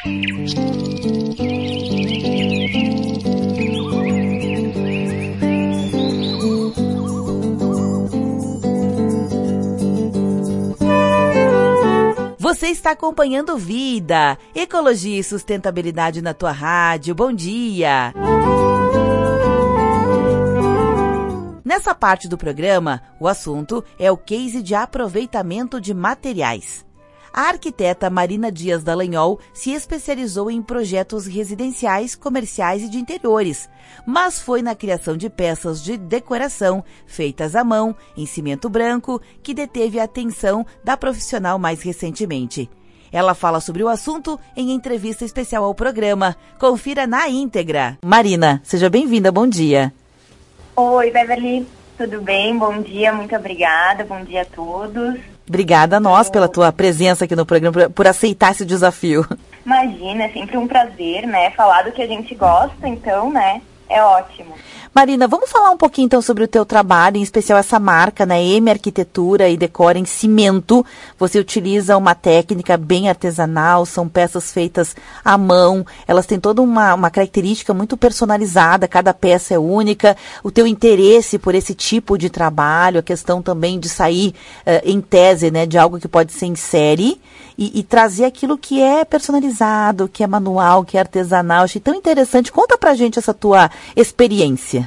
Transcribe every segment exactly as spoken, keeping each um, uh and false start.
Você está acompanhando Vida, Ecologia e Sustentabilidade na tua rádio. Bom dia! Nessa parte do programa, o assunto é o case de aproveitamento de materiais. A arquiteta Marina Dias Dallagnol se especializou em projetos residenciais, comerciais e de interiores, mas foi na criação de peças de decoração feitas à mão, em cimento branco, que deteve a atenção da profissional mais recentemente. Ela fala sobre o assunto em entrevista especial ao programa. Confira na íntegra. Marina, seja bem-vinda, bom dia. Oi, Beverly, tudo bem? Bom dia, muito obrigada, bom dia a todos. Obrigada a nós pela tua presença aqui no programa, por, por aceitar esse desafio. Imagina, é sempre um prazer, né? Falar do que a gente gosta, então, né? É ótimo. Marina, vamos falar um pouquinho então sobre o teu trabalho, em especial essa marca, né? M Arquitetura e Decora em Cimento. Você utiliza uma técnica bem artesanal, são peças feitas à mão, elas têm toda uma, uma característica muito personalizada, cada peça é única. O teu interesse por esse tipo de trabalho, a questão também de sair uh, em tese, né, de algo que pode ser em série e, e trazer aquilo que é personalizado, que é manual, que é artesanal. Achei tão interessante. Conta pra gente essa tua experiência.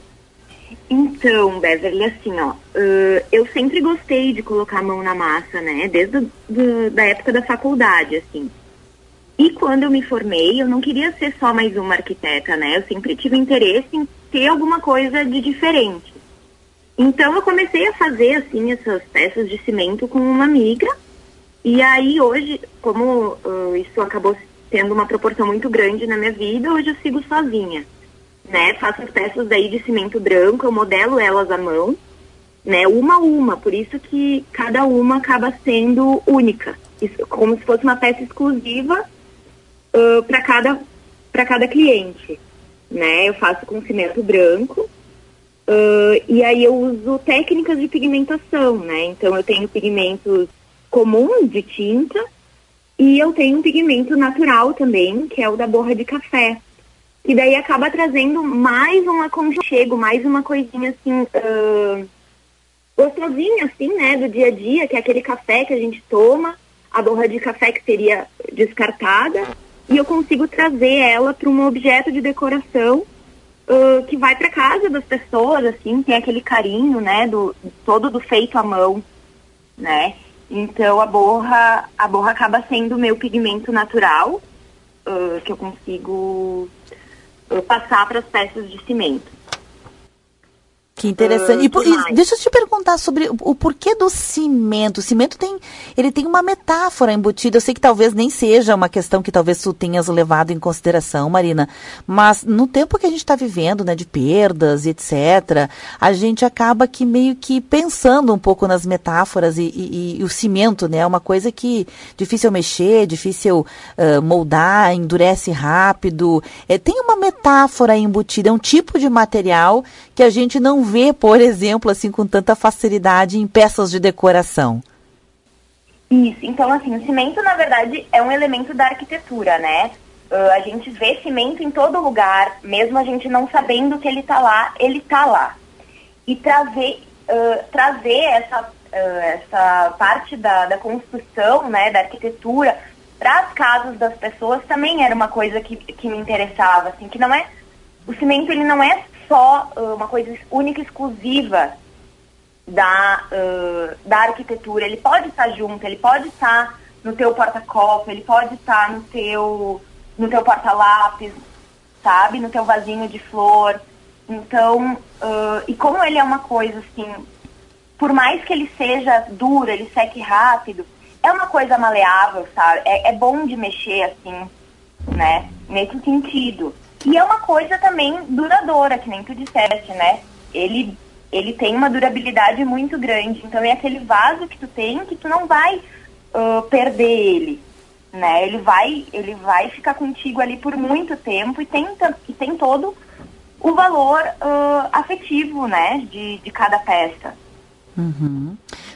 Então, Beverly, assim, ó, uh, eu sempre gostei de colocar a mão na massa, né, desde a do, da época da faculdade, assim. E quando eu me formei, eu não queria ser só mais uma arquiteta, né, eu sempre tive interesse em ter alguma coisa de diferente. Então, eu comecei a fazer, assim, essas peças de cimento com uma amiga, e aí hoje, como uh, isso acabou tendo uma proporção muito grande na minha vida, hoje eu sigo sozinha. Né, faço as peças daí de cimento branco, eu modelo elas à mão, né, uma a uma, por isso que cada uma acaba sendo única, isso, como se fosse uma peça exclusiva uh, para cada, para cada cliente, né, eu faço com cimento branco, uh, e aí eu uso técnicas de pigmentação, né, então eu tenho pigmentos comuns de tinta, e eu tenho um pigmento natural também, que é o da borra de café. E daí acaba trazendo mais um aconchego, mais uma coisinha assim, uh, gostosinha assim, né, do dia a dia, que é aquele café que a gente toma, a borra de café que seria descartada, e eu consigo trazer ela para um objeto de decoração uh, que vai para casa das pessoas, assim, tem aquele carinho, né, do, todo do feito à mão, né. Então a borra, a borra acaba sendo o meu pigmento natural, uh, que eu consigo passar para as peças de cimento. Que interessante. Uh, e, e deixa eu te perguntar sobre o, o porquê do cimento. O cimento tem, ele tem uma metáfora embutida. Eu sei que talvez nem seja uma questão que talvez tu tenhas levado em consideração, Marina, mas no tempo que a gente está vivendo, né, de perdas e etcétera, a gente acaba que meio que pensando um pouco nas metáforas e, e, e o cimento, né, é uma coisa que difícil mexer, difícil uh, moldar, endurece rápido. É, tem uma metáfora embutida, é um tipo de material que a gente não vê, por exemplo, assim, com tanta facilidade em peças de decoração. Isso, então assim, o cimento na verdade é um elemento da arquitetura, né? Uh, a gente vê cimento em todo lugar, mesmo a gente não sabendo que ele tá lá, ele tá lá. E trazer, uh, trazer essa, uh, essa parte da, da construção, né, da arquitetura para as casas das pessoas também era uma coisa que, que me interessava, assim, que não é, o cimento ele não é só uh, uma coisa única e exclusiva da, uh, da arquitetura. Ele pode estar junto, ele pode estar no teu porta-copo, ele pode estar no teu, no teu porta-lápis, sabe? No teu vasinho de flor. Então, uh, e como ele é uma coisa assim, por mais que ele seja duro, ele seque rápido, é uma coisa maleável, sabe? É, é bom de mexer assim, né? Nesse sentido. E é uma coisa também duradoura, que nem tu disseste, né? Ele, ele tem uma durabilidade muito grande. Então é aquele vaso que tu tem que tu não vai uh, perder ele, né? Ele vai, ele vai ficar contigo ali por muito tempo e tem, e tem todo o valor uh, afetivo, né? De, de cada peça. Uhum.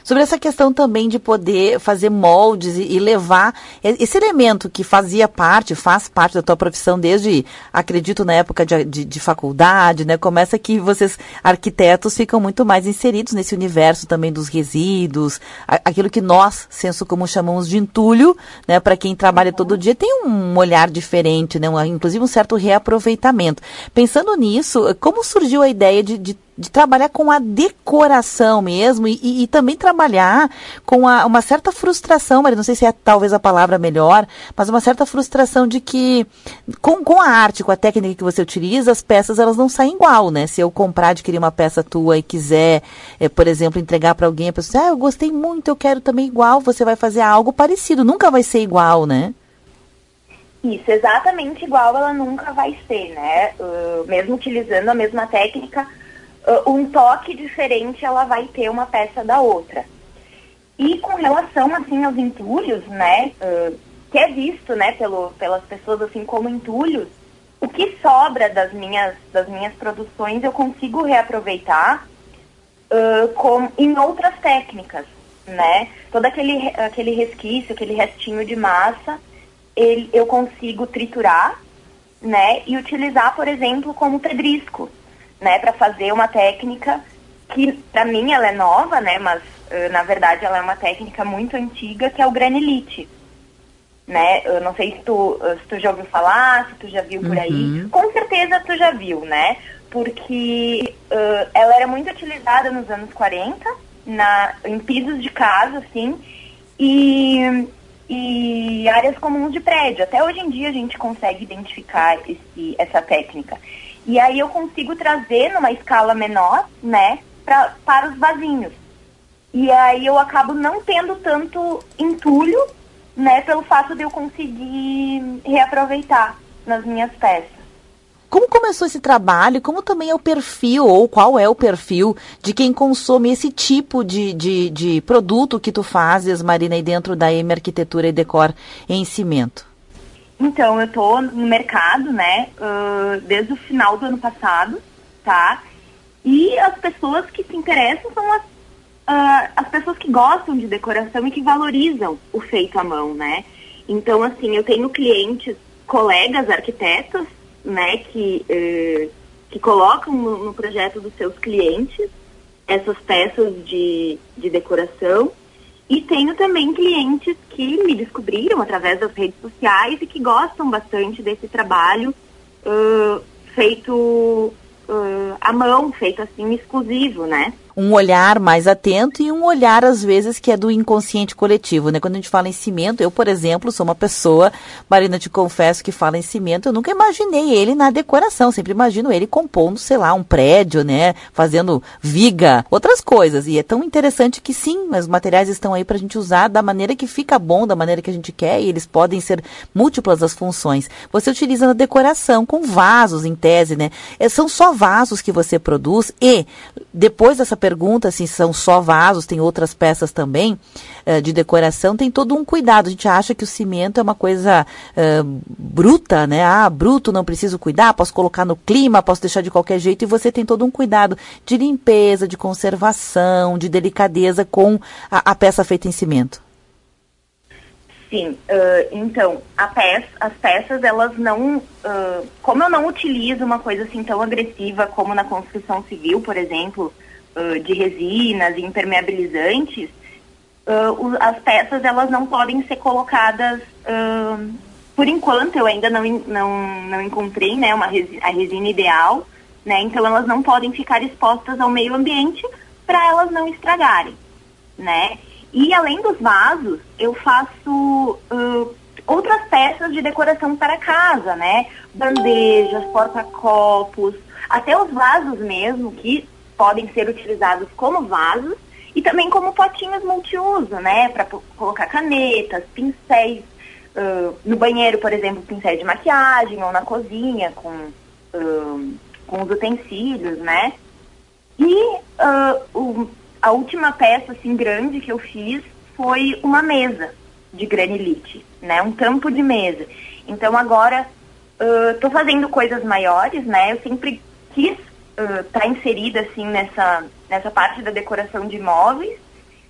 sobre essa questão também de poder fazer moldes e, e levar esse elemento que fazia parte, faz parte da tua profissão desde, acredito, na época de, de, de faculdade, né? Começa que vocês, arquitetos, ficam muito mais inseridos nesse universo também dos resíduos, a, aquilo que nós, senso comum, chamamos de entulho, né? Para quem trabalha todo dia, tem um olhar diferente, né? Um, inclusive um certo reaproveitamento. Pensando nisso, como surgiu a ideia de, de de trabalhar com a decoração mesmo e, e, e também trabalhar com a, uma certa frustração, Maria, não sei se é talvez a palavra melhor, mas uma certa frustração de que com, com a arte, com a técnica que você utiliza, as peças elas não saem igual, né? Se eu comprar, adquirir uma peça tua e quiser, é, por exemplo, entregar para alguém, a pessoa diz, ah, eu gostei muito, eu quero também igual, você vai fazer algo parecido, nunca vai ser igual, né? Isso, exatamente igual ela nunca vai ser, né? Uh, mesmo utilizando a mesma técnica, Uh, um toque diferente ela vai ter uma peça da outra. E com relação, assim, aos entulhos, né, uh, que é visto, né, pelo, pelas pessoas, assim, como entulhos, o que sobra das minhas, das minhas produções eu consigo reaproveitar uh, com, em outras técnicas, né. Todo aquele, aquele resquício, aquele restinho de massa, ele, eu consigo triturar, né, e utilizar, por exemplo, como pedrisco, né, para fazer uma técnica que, para mim, ela é nova, né, mas, uh, na verdade, ela é uma técnica muito antiga, que é o granilite, né, eu não sei se tu, uh, se tu já ouviu falar, se tu já viu por aí, Uhum. Com certeza tu já viu, né, porque uh, ela era muito utilizada nos anos quarenta, na, em pisos de casa, assim, e, e áreas comuns de prédio. Até hoje em dia a gente consegue identificar esse, essa técnica. E aí eu consigo trazer numa escala menor, né, pra, para os vasinhos. E aí eu acabo não tendo tanto entulho, né, pelo fato de eu conseguir reaproveitar nas minhas peças. Como começou esse trabalho? Como também é o perfil, ou qual é o perfil de quem consome esse tipo de, de, de produto que tu fazes, Marina, aí dentro da M Arquitetura e Decor em Cimento? Então, eu tô no mercado, né, uh, desde o final do ano passado, tá? E as pessoas que se interessam são as, uh, as pessoas que gostam de decoração e que valorizam o feito à mão, né? Então, assim, eu tenho clientes, colegas arquitetos, né, que, uh, que colocam no, no projeto dos seus clientes essas peças de, de decoração. E tenho também clientes que me descobriram através das redes sociais e que gostam bastante desse trabalho uh, feito uh, à mão, feito assim exclusivo, né? Um olhar mais atento e um olhar, às vezes, que é do inconsciente coletivo, né? Quando a gente fala em cimento, eu, por exemplo, sou uma pessoa, Marina, te confesso, que fala em cimento, eu nunca imaginei ele na decoração, sempre imagino ele compondo, sei lá, um prédio, né? Fazendo viga, outras coisas. E é tão interessante que sim, os materiais estão aí pra gente usar da maneira que fica bom, da maneira que a gente quer, e eles podem ser múltiplas as funções. Você utiliza na decoração com vasos, em tese, né? É, são só vasos que você produz e, depois dessa pergunta se são só vasos, tem outras peças também uh, de decoração, tem todo um cuidado. A gente acha que o cimento é uma coisa uh, bruta, né? Ah, bruto, não preciso cuidar, posso colocar no clima, posso deixar de qualquer jeito, e você tem todo um cuidado de limpeza, de conservação, de delicadeza com a, a peça feita em cimento. Sim, uh, então, a peça, as peças, elas não, uh, como eu não utilizo uma coisa assim tão agressiva como na construção civil, por exemplo, Uh, de resinas e impermeabilizantes, uh, as peças elas não podem ser colocadas, uh, por enquanto eu ainda não, não, não encontrei, né, uma resina, a resina ideal, né, então elas não podem ficar expostas ao meio ambiente para elas não estragarem, né. E além dos vasos, eu faço uh, outras peças de decoração para casa, né, bandejas, porta-copos, até os vasos mesmo, que podem ser utilizados como vasos e também como potinhos multiuso, né? Para colocar canetas, pincéis, uh, no banheiro, por exemplo, pincéis de maquiagem, ou na cozinha com, uh, com os utensílios, né? E uh, o, a última peça, assim, grande que eu fiz foi uma mesa de granilite, né? Um tampo de mesa. Então, agora, estou uh, fazendo coisas maiores, né? Eu sempre quis está uh, inserida assim nessa, nessa parte da decoração de imóveis,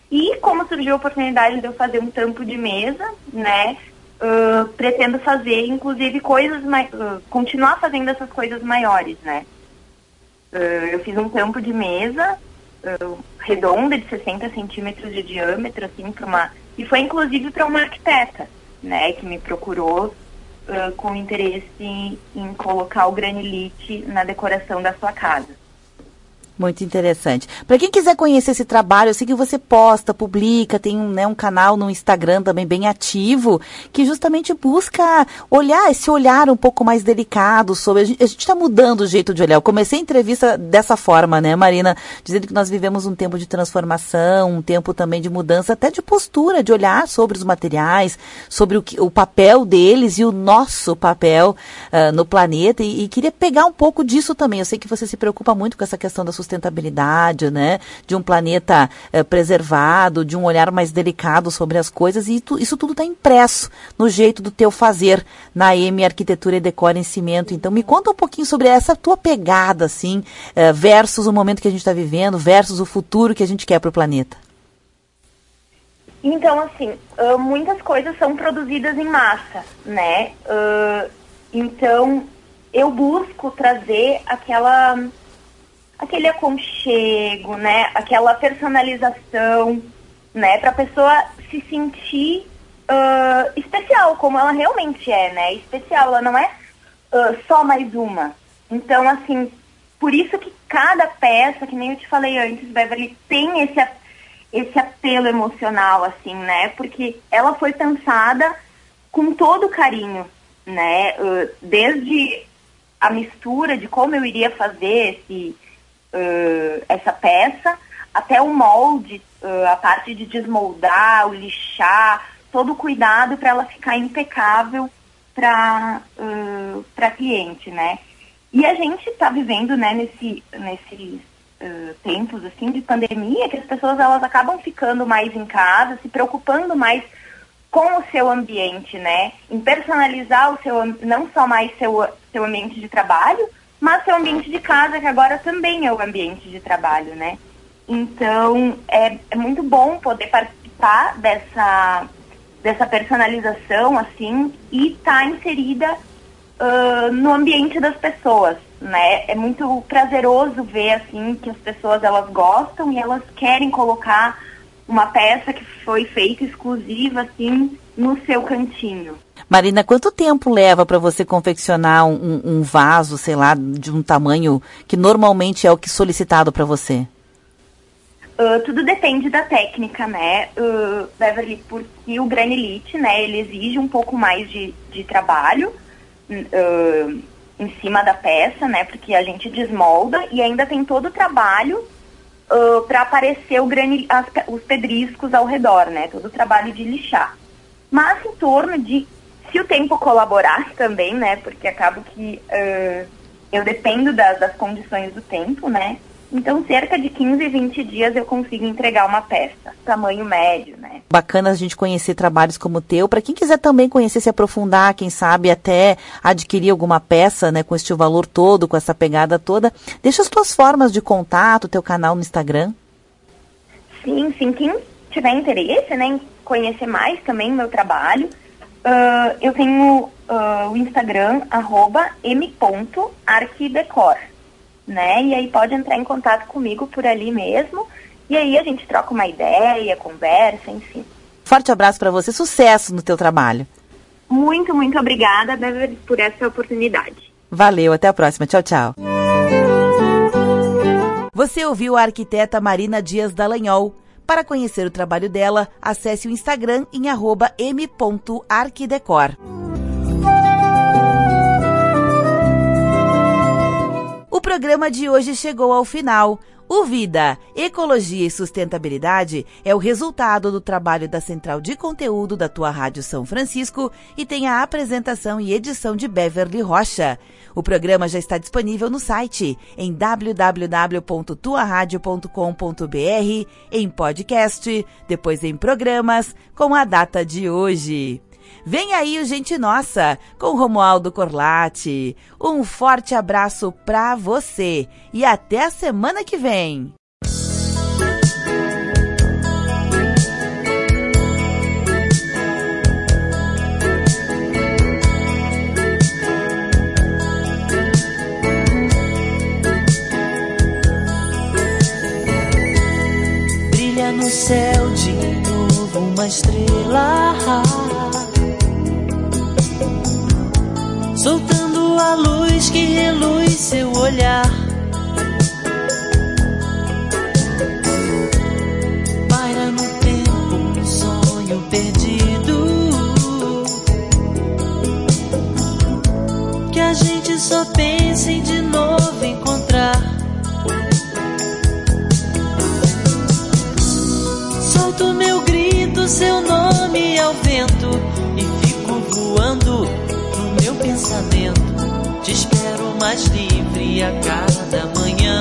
E como surgiu a oportunidade de eu fazer um tampo de mesa, né, uh, pretendo fazer, inclusive, coisas mais, uh, continuar fazendo essas coisas maiores, né. Uh, eu fiz um tampo de mesa uh, redonda de sessenta centímetros de diâmetro, assim, para uma, e foi inclusive para uma arquiteta, né, que me procurou uh, com interesse em, em colocar o granilite na decoração da sua casa. Muito interessante. Para quem quiser conhecer esse trabalho, eu sei que você posta, publica, tem um, né, um canal no Instagram também bem ativo, que justamente busca olhar esse olhar um pouco mais delicado sobre... A gente está mudando o jeito de olhar. Eu comecei a entrevista dessa forma, né, Marina? Dizendo que nós vivemos um tempo de transformação, um tempo também de mudança, até de postura, de olhar sobre os materiais, sobre o, que, o papel deles e o nosso papel uh, no planeta. E, e queria pegar um pouco disso também. Eu sei que você se preocupa muito com essa questão da sustentabilidade, né, de um planeta eh, preservado, de um olhar mais delicado sobre as coisas, e tu, isso tudo está impresso no jeito do teu fazer na M Arquitetura e Decor em Cimento. Então me conta um pouquinho sobre essa tua pegada, assim, eh, versus o momento que a gente está vivendo, versus o futuro que a gente quer para o planeta. Então, assim, uh, muitas coisas são produzidas em massa, né, uh, então eu busco trazer aquela... aquele aconchego, né, aquela personalização, né, para a pessoa se sentir uh, especial, como ela realmente é, né, especial, ela não é uh, só mais uma. Então, assim, por isso que cada peça, que nem eu te falei antes, Beverly, tem esse, esse apelo emocional, assim, né, porque ela foi pensada com todo carinho, né, uh, desde a mistura de como eu iria fazer esse... Uh, essa peça, até o molde, uh, a parte de desmoldar, o lixar, todo o cuidado para ela ficar impecável para uh, para cliente, né? E a gente está vivendo, né, nesse, nesses uh, tempos assim de pandemia, que as pessoas elas acabam ficando mais em casa, se preocupando mais com o seu ambiente, né? Em personalizar o seu, não só mais seu, seu ambiente de trabalho, mas seu ambiente de casa, que agora também é o ambiente de trabalho, né? Então, é, é muito bom poder participar dessa, dessa personalização, assim, e estar tá inserida uh, no ambiente das pessoas, né? É muito prazeroso ver, assim, que as pessoas, elas gostam e elas querem colocar uma peça que foi feita exclusiva, assim, no seu cantinho. Marina, quanto tempo leva para você confeccionar um, um vaso, sei lá, de um tamanho que normalmente é o que solicitado para você? Uh, tudo depende da técnica, né, uh, Beverly, porque o granilite, né, ele exige um pouco mais de, de trabalho uh, em cima da peça, né, porque a gente desmolda e ainda tem todo o trabalho uh, para aparecer o granil, as, os pedriscos ao redor, né, todo o trabalho de lixar. Mas em torno de, se o tempo colaborar também, né, porque acabo que uh, eu dependo das, das condições do tempo, né, então cerca de quinze, vinte dias eu consigo entregar uma peça, tamanho médio, né. Bacana a gente conhecer trabalhos como o teu, para quem quiser também conhecer, se aprofundar, quem sabe até adquirir alguma peça, né, com este valor todo, com essa pegada toda, deixa as tuas formas de contato, teu canal no Instagram. Sim, sim, quem tiver interesse, né, em conhecer mais também o meu trabalho, uh, eu tenho uh, o Instagram, arroba m ponto arquidecor, né, e aí pode entrar em contato comigo por ali mesmo, e aí a gente troca uma ideia, conversa, enfim. Forte abraço para você, sucesso no teu trabalho. Muito, muito obrigada, Beverly, por essa oportunidade. Valeu, até a próxima, tchau, tchau. Você ouviu a arquiteta Marina Dias Dallagnol. Para conhecer o trabalho dela, acesse o Instagram em arroba m ponto arquidecor. O programa de hoje chegou ao final. O Vida, Ecologia e Sustentabilidade é o resultado do trabalho da Central de Conteúdo da tua Rádio São Francisco e tem a apresentação e edição de Beverly Rocha. O programa já está disponível no site em w w w ponto tua radio ponto com ponto b r, em podcast, depois em programas, com a data de hoje. Vem aí o Gente Nossa, com Romualdo Corlatti. Um forte abraço pra você e até a semana que vem. uma estrela, soltando a luz que reluz seu olhar. Paira no tempo um sonho perdido, que a gente só pensa em de novo encontrar. Solto meu grito, seu nome ao vento, e fico voando no meu pensamento. Te espero mais livre a cada manhã.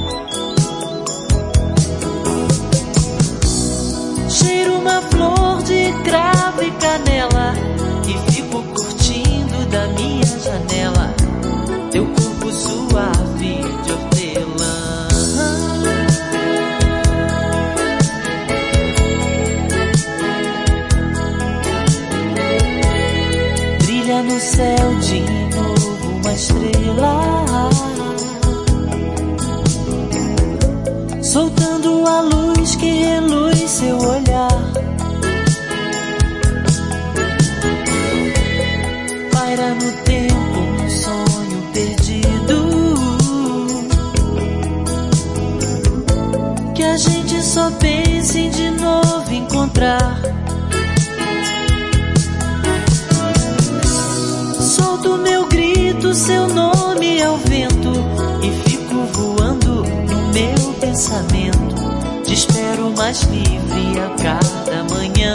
Cheiro uma flor de cravo e canela, e fico curtindo da minha janela teu corpo suave de hortelã. Brilha no céu de novo uma estrela, soltando a luz que reluz seu olhar. Paira no tempo um sonho perdido, que a gente só pensa em de novo encontrar. Solto meu grito, seu nome ao vento, e fico voando no meu pensamento. Te espero mais livre a cada manhã.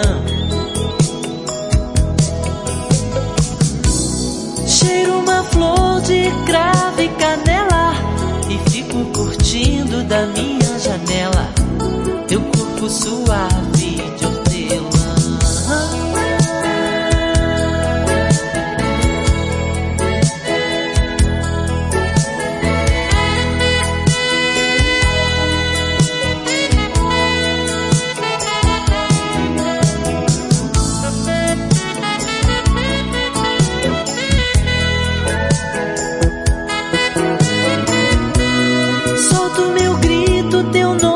Cheiro uma flor de cravo e canela, e fico curtindo da minha janela teu corpo suave de hortelã. Solto meu grito, teu nome